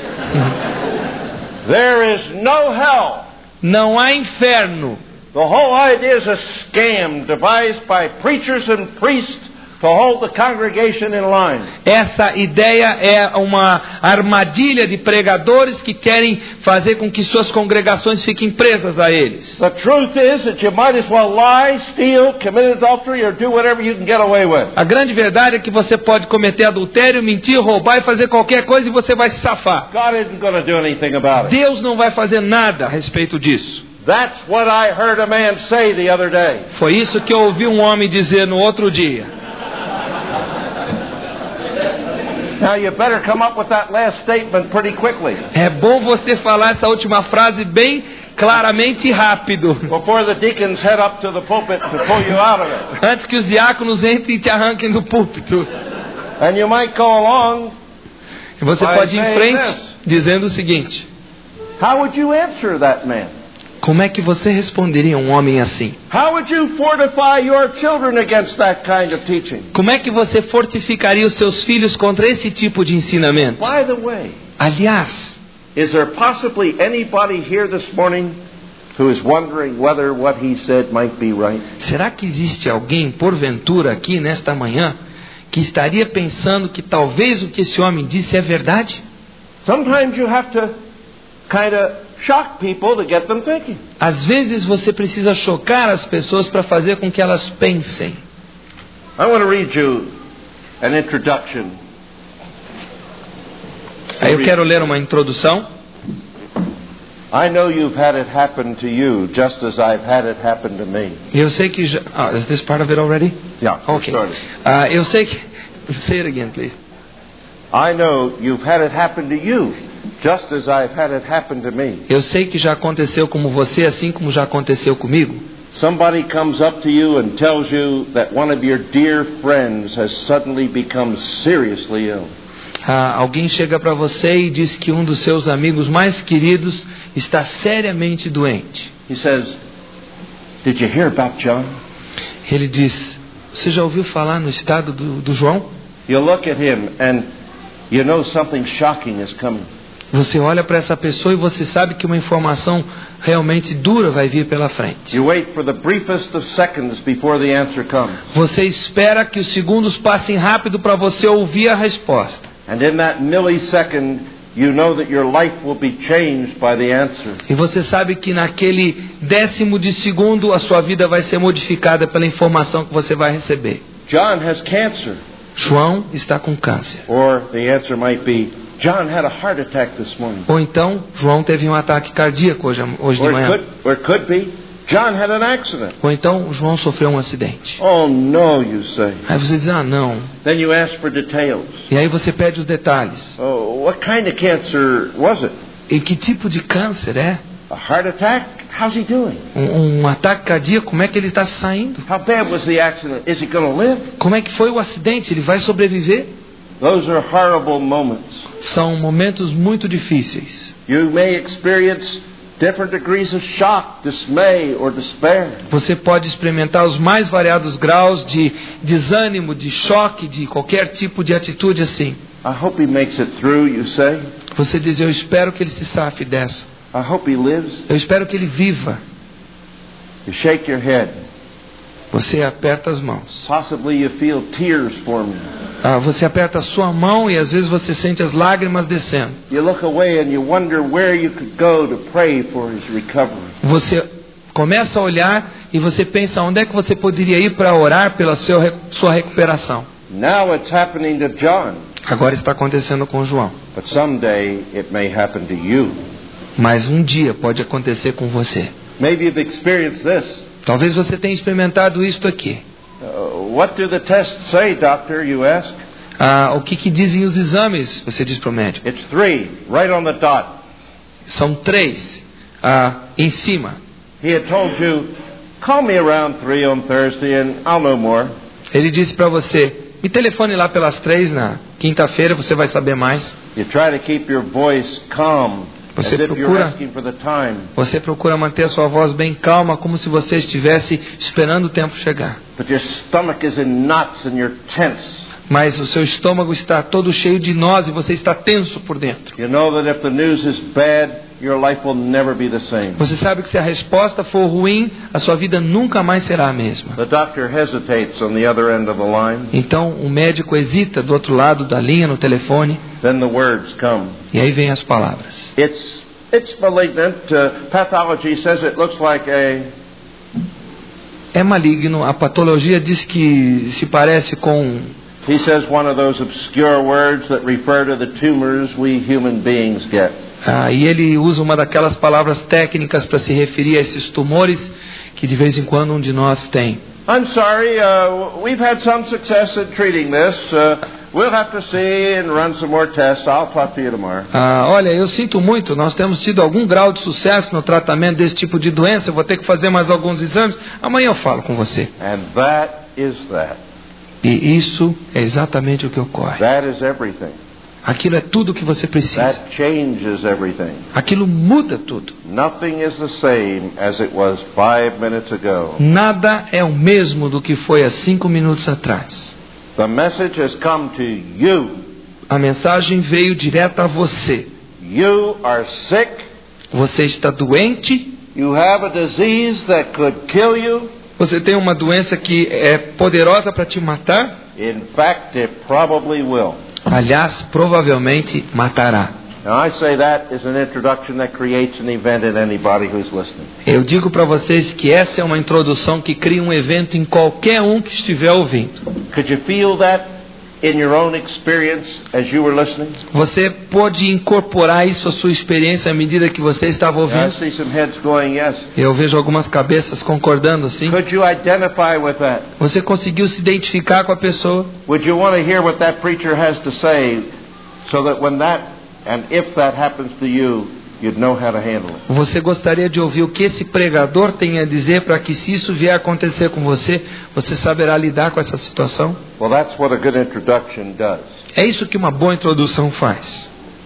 There is no hell. Não há inferno. The whole idea is a scam devised by preachers and priests to hold the congregation in line. Essa ideia é uma armadilha de pregadores que querem fazer com que suas congregações fiquem presas a eles. The truth is that you might as well lie, steal, commit adultery, or do whatever you can get away with. A grande verdade é que você pode cometer adultério, mentir, roubar e fazer qualquer coisa e você vai se safar. God isn't going to do anything about it. Deus não vai fazer nada a respeito disso. That's what I heard a man say the other day. Foi isso que eu ouvi um homem dizer no outro dia. Now you better come up with that last statement pretty quickly. É bom você falar essa última frase bem claramente e rápido. Before the deacons head up to the pulpit to pull you out of it. Antes que os diáconos entrem e te arranquem do púlpito. And you might go along. E você pode ir em frente dizendo o seguinte: How would you answer that man? Como é que você responderia a um homem assim? How would you fortify your children against that kind of teaching? Como é que você fortificaria os seus filhos contra esse tipo de ensinamento? By the way, Aliás, is there possibly anybody here this morning who is wondering whether what he said might be right? será que existe alguém, porventura, aqui nesta manhã, que estaria pensando que talvez o que esse homem disse é verdade? Sometimes you have to kind of shock people to get them thinking. Às vezes você precisa chocar as pessoas para fazer com que elas pensem. I want to read you an introduction. Aí eu quero ler uma introdução. I know you've had it happen to you just as I've had it happen to me. Eu sei que já... is this part of it already? Yeah, Okay. Eu sei que... Say it again, please. I know you've had it happen to you just as I've had it happen to me. Eu sei que já aconteceu como você, assim como já aconteceu comigo. Somebody comes up to you and tells you that one of your dear friends has suddenly become seriously ill. Alguém chega para você e diz que um dos seus amigos mais queridos está seriamente doente. He says, "Did you hear about John?" Ele diz: você já ouviu falar no estado do João? You look at him and you know something shocking is coming. Você olha para essa pessoa e você sabe que uma informação realmente dura vai vir pela frente. You wait for the briefest of seconds before the answer comes. Você espera que os segundos passem rápido para você ouvir a resposta. And in that millisecond, you know that your life will be changed by the answer. E você sabe que naquele décimo de segundo a sua vida vai ser modificada pela informação que você vai receber. John has cancer. João está com câncer. Or the answer might be, John had a heart attack this morning. Ou então, João teve um ataque cardíaco hoje de manhã. Or it could be, John had an accident. Ou então, João sofreu um acidente. Oh no, you say. Aí você diz: não. Then you ask for details. E aí você pede os detalhes. Oh, what kind of cancer was it? E que tipo de câncer é? A heart attack? How's he doing? Um ataque cardíaco, como é que ele está saindo? How bad was the accident? Is he going to live? Como é que foi o acidente? Ele vai sobreviver? Those are horrible moments. São momentos muito difíceis. You may experience different degrees of shock, dismay or despair. Você pode experimentar os mais variados graus de desânimo, de choque, de qualquer tipo de atitude assim. I hope he makes it through, you say. Você diz: eu espero que ele se safe dessa. I hope he lives. Eu espero que ele viva. You shake your head. Você aperta as mãos. Possibly you feel tears forming. Você aperta a sua mão e às vezes você sente as lágrimas descendo. You look away and you wonder where you could go to pray for his recovery. Você começa a olhar e você pensa onde é que você poderia ir para orar pela sua recuperação. Now it's happening to John. Agora está acontecendo com João. But someday it may happen to you. Mas um dia pode acontecer com você. Maybe you've experienced this. Talvez você tenha experimentado isto aqui. What do the tests say, doctor, you ask? O que dizem os exames? Você diz para o médico. It's 3, right on the dot. São 3 em cima. He had told you, call me around 3 on Thursday and I'll know more. Ele disse para você: me telefone lá pelas 3 na quinta-feira, você vai saber mais. You try to keep your voice calm, as if you're asking for the time. Você procura manter a sua voz bem calma, como se você estivesse esperando o tempo chegar. But your stomach is in knots and you're tense. Mas o seu estômago está todo cheio de nós e você está tenso por dentro. You know that if the news is bad, your life will never be the same. Você sabe que se a resposta for ruim, a sua vida nunca mais será a mesma. The doctor hesitates on the other end of the line. Então o médico hesita do outro lado da linha no telefone. Then the words come. E aí vem as palavras. It's malignant. Pathology says it looks like É maligno. A patologia diz que se parece com... He says one of those obscure words that refer to the tumors we human beings get. E ele usa uma daquelas palavras técnicas para se referir a esses tumores que de vez em quando um de nós tem. I'm sorry, we've had some success in treating this. We'll have to see and run some more tests. I'll talk to you tomorrow. Olha, eu sinto muito, nós temos tido algum grau de sucesso no tratamento desse tipo de doença, eu vou ter que fazer mais alguns exames, amanhã eu falo com você. And that is that. E isso é exatamente o que ocorre. That is everything. Aquilo é tudo o que você precisa. That changes everything. Aquilo muda tudo. Nothing is the same as it was 5 minutes ago. Nada é o mesmo do que foi há 5 minutos atrás. The message has come to you. A mensagem veio direto a você. You are sick. Você está doente. You have a disease that could kill you. Você tem uma doença que é poderosa para te matar. In fact, it probably will. Aliás, provavelmente matará. Now I say that is an introduction that creates an event in anybody who's listening. Eu digo para vocês que essa é uma introdução que cria um evento em qualquer um que estiver ouvindo. Could you feel that in your own experience as you were listening? Você pode incorporar isso à sua experiência à medida que você estava I ouvindo? see some heads going yes. Eu vejo algumas cabeças concordando assim. Could you identify with that? Você conseguiu se identificar com a pessoa? Would you want to hear what that preacher has to say so that when that and if that happens to you, you'd know how to handle it? Você gostaria de ouvir o que esse pregador tem a dizer para que, se isso vier a acontecer com você, você saberá lidar com essa situação? Well, that's what a good introduction does. É isso que uma boa introdução faz.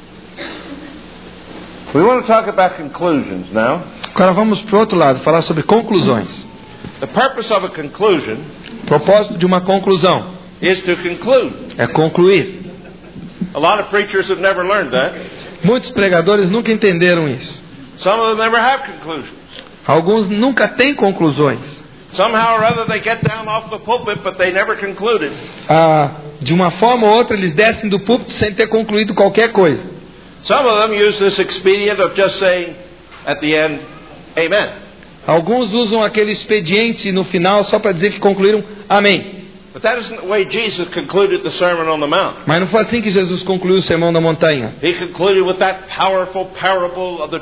We want to talk about conclusions now. Agora vamos para o outro lado, falar sobre conclusões. The purpose of a conclusion O propósito de uma conclusão is to conclude. é concluir. A lot of preachers have never learned that. Muitos pregadores nunca entenderam isso. Some of them never have conclusions. Alguns nunca têm conclusões. Somehow or other they get down off the pulpit, but they never concluded. De uma forma ou outra eles descem do púlpito sem ter concluído qualquer coisa. Some of them use this expedient of just saying at the end, Amen. Alguns usam aquele expediente no final só para dizer que concluíram amém. But that isn't the way Jesus concluded the Sermon on the Mount. Mas não foi assim que Jesus concluiu o Sermão da Montanha. He concluded with that powerful parable of the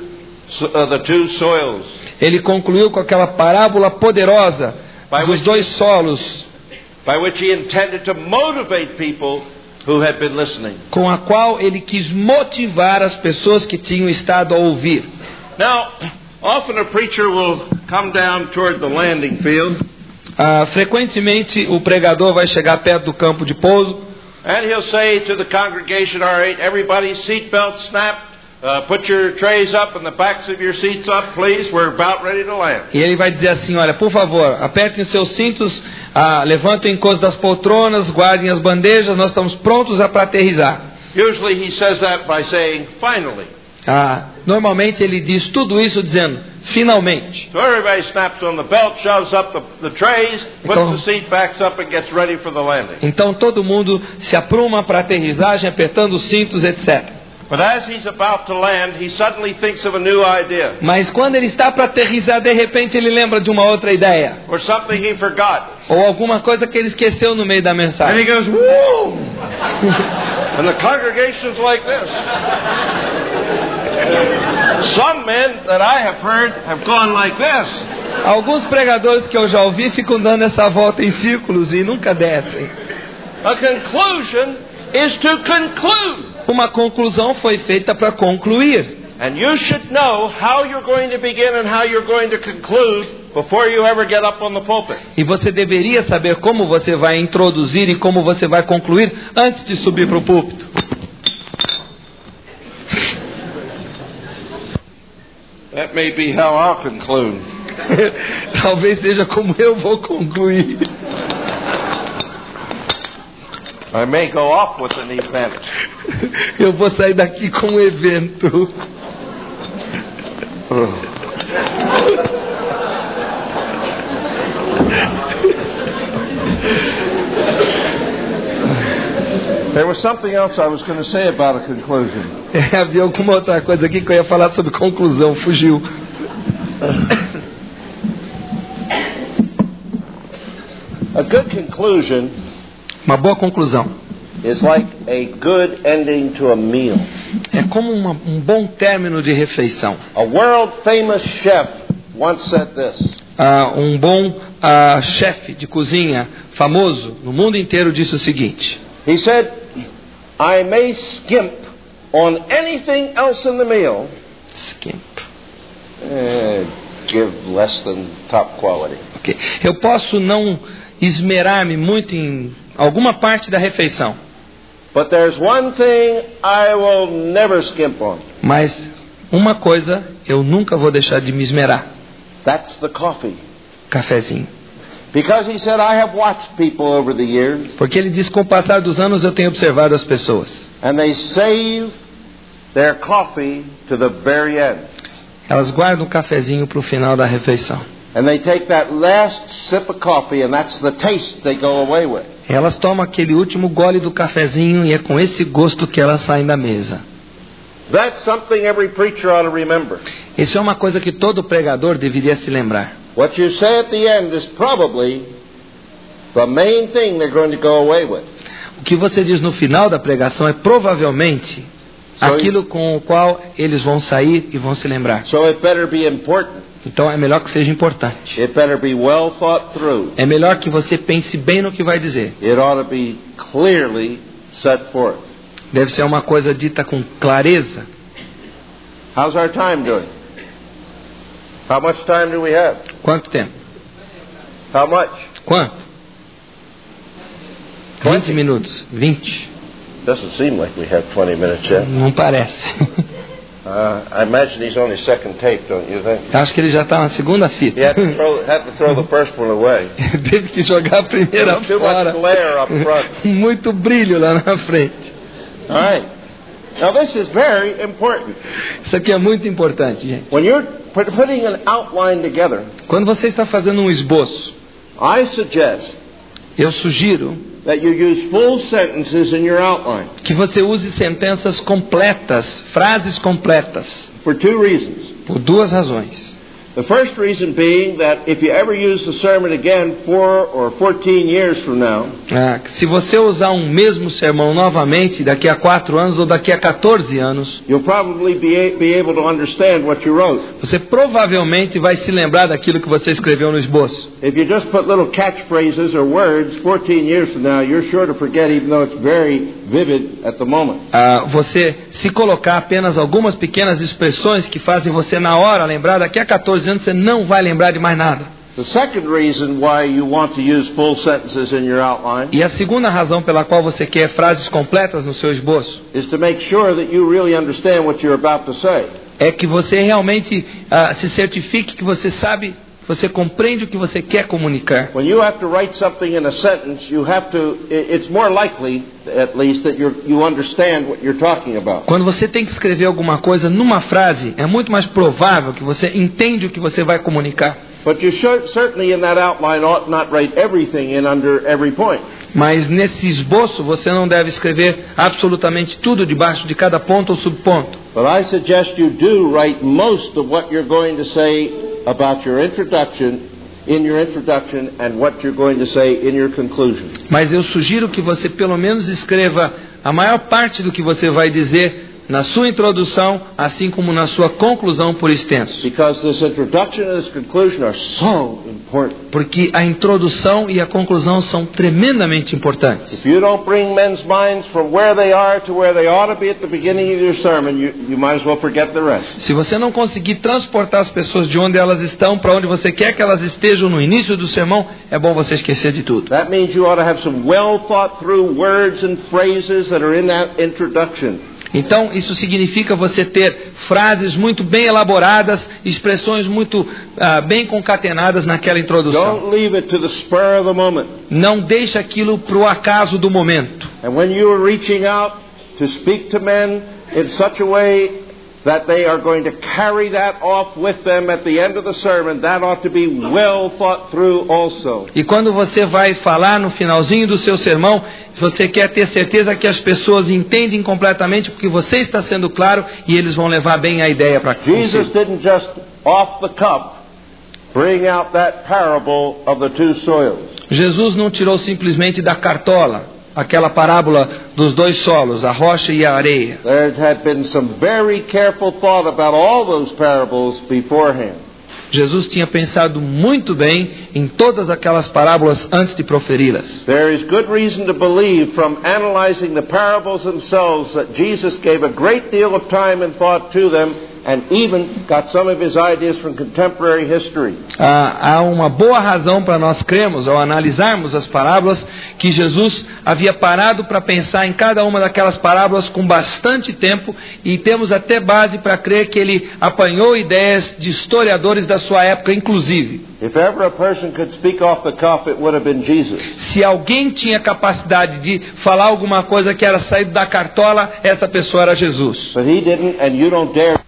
two soils. Ele concluiu com aquela parábola poderosa dos dois solos, by which he intended to motivate people who had been listening. Com a qual ele quis motivar as pessoas que tinham estado a ouvir. Now, often a preacher will come down toward the landing field. Frequentemente o pregador vai chegar perto do campo de pouso. And he'll say to the congregation, all right, everybody seatbelt snapped. Put your trays up and the backs of your seats up, please. We're about ready to land. E ele vai dizer assim, olha, por favor, apertem seus cintos, levantem o encosto das poltronas, guardem as bandejas, nós estamos prontos para aterrissar. Usually he says that by saying, finally. Normalmente ele diz tudo isso dizendo, finalmente. So everybody snaps on the belt, shoves up the trays, puts the seat backs up and gets ready for the landing. Então todo mundo se apruma para a aterrissagem, apertando os cintos, etc. But as he's about to land, he suddenly thinks of a new idea. Mas quando ele está para aterrissar, de repente ele lembra de uma outra ideia. Or something he forgot. Ou alguma coisa que ele esqueceu no meio da And mensagem. he goes, whoa! And the congregation's like this. Some men that I have heard have gone like this. Alguns pregadores que eu já ouvi ficam dando essa volta em círculos e nunca descem. A conclusion is to conclude. Uma conclusão foi feita para concluir. And you should know how you're going to begin and how you're going to conclude before you ever get up on the pulpit. E você deveria saber como você vai introduzir e como você vai concluir antes de subir para o púlpito. That may be how I'll conclude. Talvez seja como eu vou concluir. I may go off with an event. Eu vou sair daqui com um evento. There was something else I was going to say about a conclusion. Havia alguma outra coisa aqui que eu ia falar sobre conclusão, fugiu. A good conclusion Uma boa conclusão is like a good ending to a meal. é como um bom término de refeição. A world famous chef once said this. Um bom chefe de cozinha famoso no mundo inteiro disse o seguinte: He said, I may skimp on anything else in the meal. Skimp. Give less than top quality. Okay. Eu posso não esmerar-me muito em alguma parte da refeição. But there's one thing I will never skimp on. Mas uma coisa eu nunca vou deixar de me esmerar. That's the coffee. Cafezinho. Because he said, I have watched people over the years. Porque ele diz que com o passar dos anos eu tenho observado as pessoas. And they save their coffee to the very end. Elas guardam o cafezinho para o final da refeição. And they take that last sip of coffee and that's the taste they go away with. Elas tomam aquele último gole do cafezinho e é com esse gosto que elas saem da mesa. That's something every preacher ought to remember. Isso é uma coisa que todo pregador deveria se lembrar. What you say at the end is probably the main thing they're going to go away with. O que você diz no final da pregação é provavelmente aquilo com o qual eles vão sair e vão se lembrar. So it better be important. Então é melhor que seja importante. It better be well thought through. É melhor que você pense bem no que vai dizer. It ought to be clearly set forth. Deve ser uma coisa dita com clareza. How's our time doing? How much time do we have? Quanto tempo? How much? Quanto? 20 minutos. 20. Doesn't seem like we have 20 minutes yet. Não parece. I imagine he's on his second tape, don't you think? Acho que ele já está na segunda fita. He had to throw the first one away. Teve que jogar a primeira Too fora. much glare up front. Muito brilho lá na frente. All right. Now this is very important. Isso aqui é muito importante, gente. When you're putting an outline together, Quando você está fazendo um esboço, I suggest eu sugiro that you use full sentences in your outline que você use sentenças completas, frases completas, for two reasons. por duas razões. The first reason being that if you ever use the sermon again 4 or 14 years from now, Se você usar um mesmo sermão novamente daqui a 4 anos ou daqui a 14 anos, you'll probably be able to understand what you wrote. você provavelmente vai se lembrar daquilo que você escreveu no esboço. If you just put little catchphrases or words 14 years from now, you're sure to forget even though it's very vivid at the moment. Você se colocar apenas algumas pequenas expressões que fazem você na hora lembrar, daqui a 14 anos você não vai lembrar de mais nada. The second reason why you want to use full sentences in your outline E a segunda razão pela qual você quer frases completas no seu esboço is to make sure that you really understand what you're about to say. é que você realmente se certifique que você sabe, você compreende o que você quer comunicar. When you have to write something in a sentence, it's more likely, at least, that you understand what you're talking about. Quando você tem que escrever alguma coisa numa frase, é muito mais provável que você entende o que você vai comunicar. But you should, certainly in that outline, ought not write everything in under every point. Mas nesse esboço você não deve escrever absolutamente tudo debaixo de cada ponto ou subponto. But I suggest you do write most of what you're going to say about your introduction, in your introduction, and what you're going to say in your conclusion. Mas eu sugiro que você pelo menos escreva a maior parte do que você vai dizer na sua introdução, assim como na sua conclusão por extenso. Because this introduction and this conclusion are so important. Porque a introdução e a conclusão são tremendamente importantes. If you don't bring men's minds from where they are to where they ought to be at the beginning of your sermon, you might as well forget the rest. Se você não conseguir transportar as pessoas de onde elas estão para onde você quer que elas estejam no início do sermão, é bom você esquecer de tudo. That means you ought to have some well thought through words and phrases that are in that introduction. Então, isso significa você ter frases muito bem elaboradas, expressões muito bem concatenadas naquela introdução. Don't leave it to the spur of the moment. Não deixe aquilo para o acaso do momento. And when you are reaching out to speak to men in such a way that they are going to carry that off with them at the end of the sermon, that ought to be well thought through also. E quando você vai falar no finalzinho do seu sermão, se você quer ter certeza que as pessoas entendem completamente, porque você está sendo claro e eles vão levar bem a ideia para você. Jesus didn't just off the cuff bring out that parable of the two soils. Jesus não tirou simplesmente da cartola aquela parábola dos dois solos, a rocha e a areia. There had been some very careful thought about all those parables beforehand. Jesus tinha pensado muito bem em todas aquelas parábolas antes de proferi-las. There is good reason to believe from analyzing the parables themselves that Jesus gave a great deal of time and thought to them and even got some of his ideas from contemporary history. Há uma boa razão para nós crermos, ao analisarmos as parábolas, que Jesus havia parado para pensar em cada uma daquelas parábolas com bastante tempo, e temos até base para crer que ele apanhou ideias de historiadores da sua época, inclusive. If ever a person could speak off the cuff, it would have been Jesus. Se alguém tinha capacidade de falar alguma coisa que era saído da cartola, essa pessoa era Jesus. But he didn't, and you don't dare.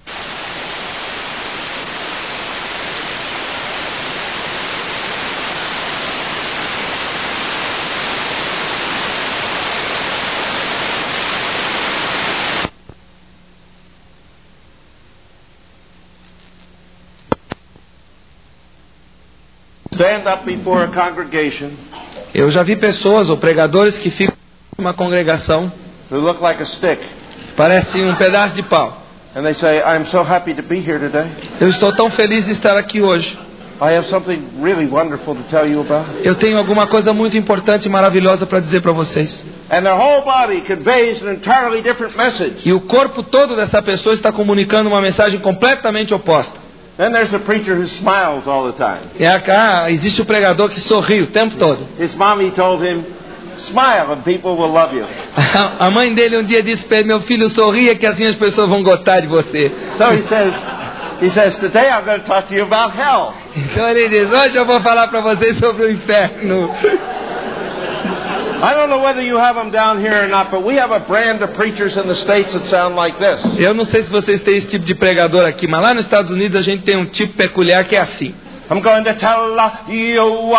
Stand up before a congregation. Eu já vi pessoas ou pregadores que ficam em uma congregação, Who look like a stick, parece um pedaço de pau. and they say, "I'm so happy to be here today. Eu estou tão feliz de estar aqui hoje. I have something really wonderful to tell you about." Eu tenho alguma coisa muito importante e maravilhosa para dizer para vocês. And their whole body conveys an entirely different message. E o corpo todo dessa pessoa está comunicando uma mensagem completamente oposta. Then there's a preacher who smiles all the time. Existe o pregador que sorri o tempo todo. His mommy told him, "Smile and people will love you." A mãe dele um dia disse para ele: meu filho, sorria que assim as pessoas vão gostar de você. So he says, "Today I'm going to talk to you about hell." Então ele diz: hoje eu vou falar para vocês sobre o inferno. I don't know whether you have them down here or not, but we have a brand of preachers in the States that sound like this. Eu não sei se vocês têm esse tipo de pregador aqui, mas lá nos Estados Unidos a gente tem um tipo peculiar que é assim. I'm going to tell you that there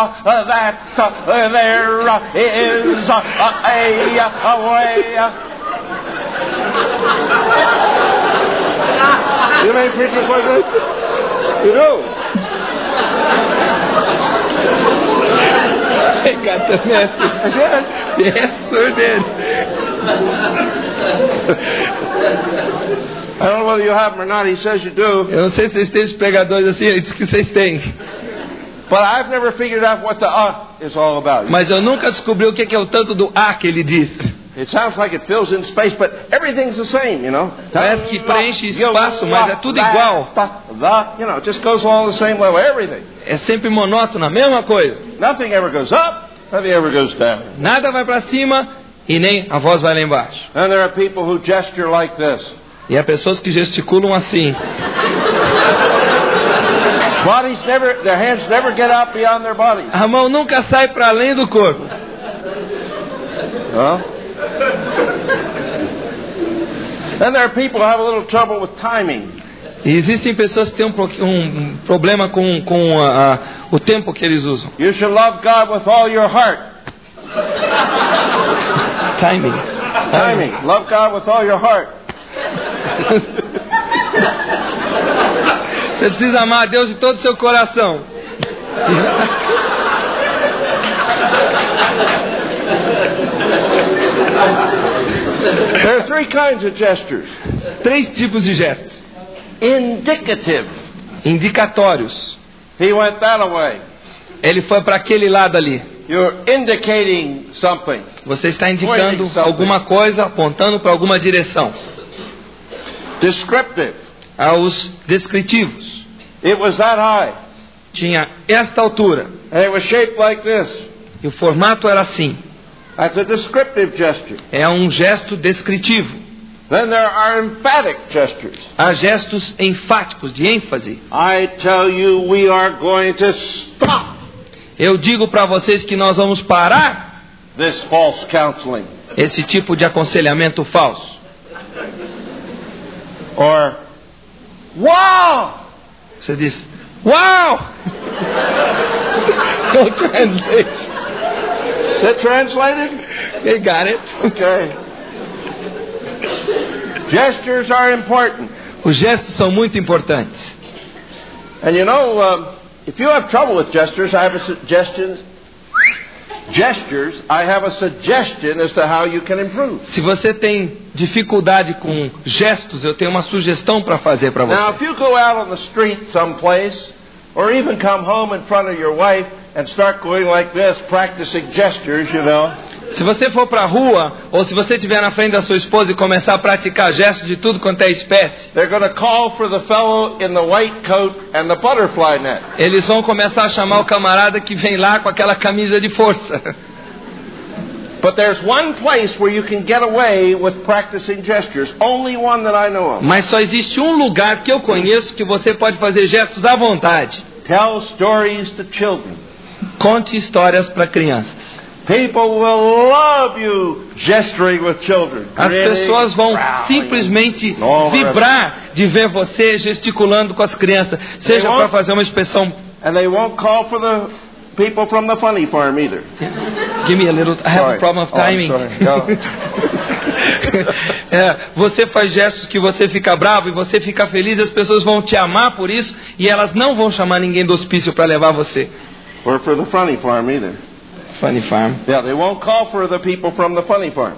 is a way. You mean preachers like that? You do. I got the message. I did. Yes, sir did. I don't know whether you have them or not. He says you do. Eu não sei se vocês têm esses pregadores assim, ele diz que vocês têm. But I've never figured out what the is all about. Mas eu nunca descobri o que é o tanto do que ele diz. It sounds like it fills in space, but everything's the same, you know. Parece que preenche espaço, mas é tudo igual. You know, it just goes along the same level, everything. É sempre monótono, a mesma coisa. Nothing ever goes up, nothing ever goes down. Nada vai para cima e nem a voz vai lá embaixo. And there are people who gesture like this. E há pessoas que gesticulam assim. Their hands never get out beyond their bodies. A mão nunca sai para além do corpo. Then there are people who have a little trouble with timing. E existem pessoas que têm um problema com o tempo que eles usam. You should love God with all your heart. Timing. Love God with all your heart. Você precisa amar a Deus de todo o seu coração. There are three kinds of gestures. 3 tipos de gestos. Indicative. Indicatórios. He went that way. Ele foi para aquele lado ali. You're indicating something. Você está indicando alguma coisa, apontando para alguma direção. Descriptive. Aos descritivos. It was that high. Tinha esta altura. And it was shaped like this. E o formato era assim. That's a descriptive gesture. É um gesto descritivo. Then there are emphatic gestures. Há gestos enfáticos, de ênfase. I tell you, we are going to stop. Eu digo para vocês que nós vamos parar this false counseling. Esse tipo de aconselhamento falso. Or, wow! Você diz, wow! No translation. Is that translated? They got it. Okay. Gestures are important. Os gestos são muito importantes. And you know, if you have trouble with gestures, I have a suggestion. I have a suggestion as to how you can improve. Se você tem dificuldade com gestos, eu tenho uma sugestão para fazer para você. Now, if you go out on the street someplace Or even come home in front of your wife and start going like this, practicing gestures, you know. Se você for para a rua, ou se você estiver na frente da sua esposa e começar a praticar gestos de tudo quanto é espécie, They're going to call for the fellow in the white coat and the butterfly net. eles vão começar a chamar o camarada que vem lá com aquela camisa de força. But there's one place where you can get away with practicing gestures. Only one that I know of. Mas só existe um lugar que eu conheço que você pode fazer gestos à vontade. Tell stories to children. Conte histórias para crianças. People will love you gesturing with children. As pessoas vão simplesmente vibrar de ver você gesticulando com as crianças, seja para fazer uma expressão. And they won't call for the people from the funny farm either. Give me a little. I have a problem of timing. Você faz gestos que você fica bravo e você fica feliz, as pessoas vão te amar por isso e elas não vão chamar ninguém do hospício para levar você. Or for the funny farm either. Funny farm. Yeah, they won't call for the people from the funny farm.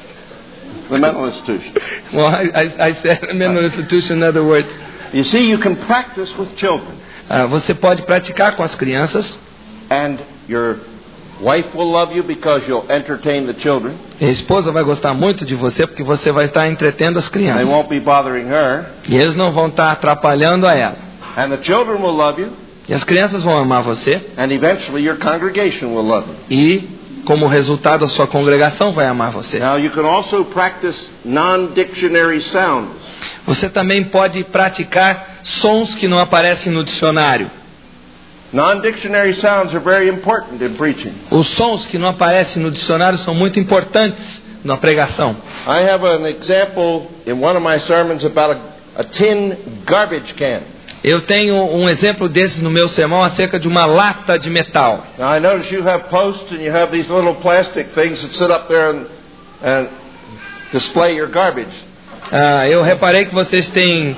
The mental institution. Well, I said mental institution in other words. You see, you can practice with children. Você pode praticar com as crianças. And your wife will love you because you'll entertain the children. A esposa vai gostar muito de você porque você vai estar entretendo as crianças. They won't be bothering her. E eles não vão estar atrapalhando a ela. And the children will love you. E as crianças vão amar você. And eventually your congregation will love you. E como resultado a sua congregação vai amar você. Now you can also practice non-dictionary sounds. Você também pode praticar sons que não aparecem no dicionário. Non-dictionary sounds are very important in preaching. Os sons que não aparecem no dicionário são muito importantes na pregação. I have an example in one of my sermons about a tin garbage can. Eu tenho um exemplo desses no meu sermão acerca de uma lata de metal. Now I notice you have posts and you have these little plastic things that sit up there and display your garbage. Eu reparei que vocês têm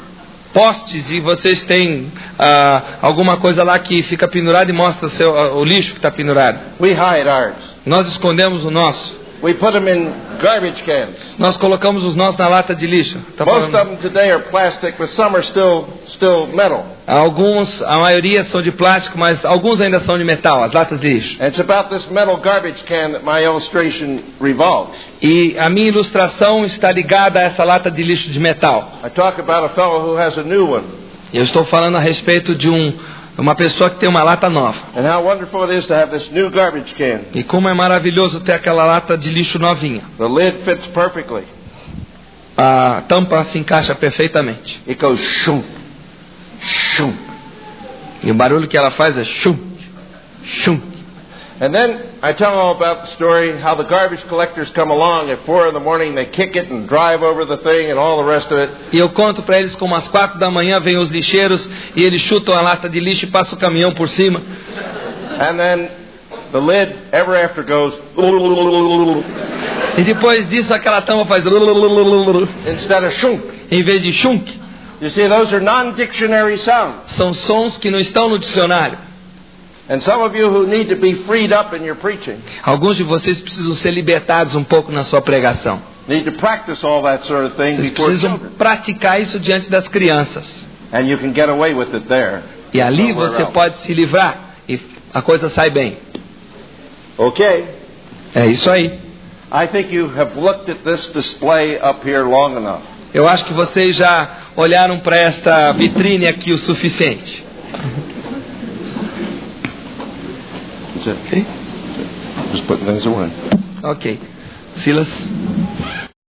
postes e vocês têm alguma coisa lá que fica pendurado e mostra o lixo que está pendurado. We hide ours. Nós escondemos o nosso. We put them in garbage cans. Nós colocamos os nossos na lata de lixo. Most of them today are plastic, but some are still metal. A maioria são de plástico, mas alguns ainda são de metal, as latas de lixo. And it's about this metal garbage can that my illustration revolves. E a minha ilustração está ligada a essa lata de lixo de metal. I talk about a fellow who has a new one. Eu estou falando a respeito de uma pessoa que tem uma lata nova. And how wonderful it is to have this new garbage can. E como é maravilhoso ter aquela lata de lixo novinha. The lid fits perfectly. A tampa se encaixa perfeitamente. It goes shum, shum. E o barulho que ela faz é shum, shum. And then I tell them all about the story, how the garbage collectors come along at 4 a.m, they kick it and drive over the thing and all the rest of it. E eu conto para eles como às 4 da manhã vêm os lixeiros e eles chutam a lata de lixo e passam o caminhão por cima. And then the lid ever after goes e depois disso aquela tampa faz instead of shunk. Em vez de shunk. You see, those are non-dictionary sounds. São sons que não estão no dicionário. And some of you who need to be freed up in your preaching. Alguns de vocês precisam ser libertados um pouco na sua pregação. Need to practice all that sort of thing Vocês before precisam children. praticar isso diante das crianças. And you can get away with it there. E ali você pode se livrar e a coisa sai bem. Okay. É isso aí. I think you have looked at this display up here long enough. Eu acho que vocês já olharam para esta vitrine aqui o suficiente. That's it. Okay. Just putting things away. Ok. Silas.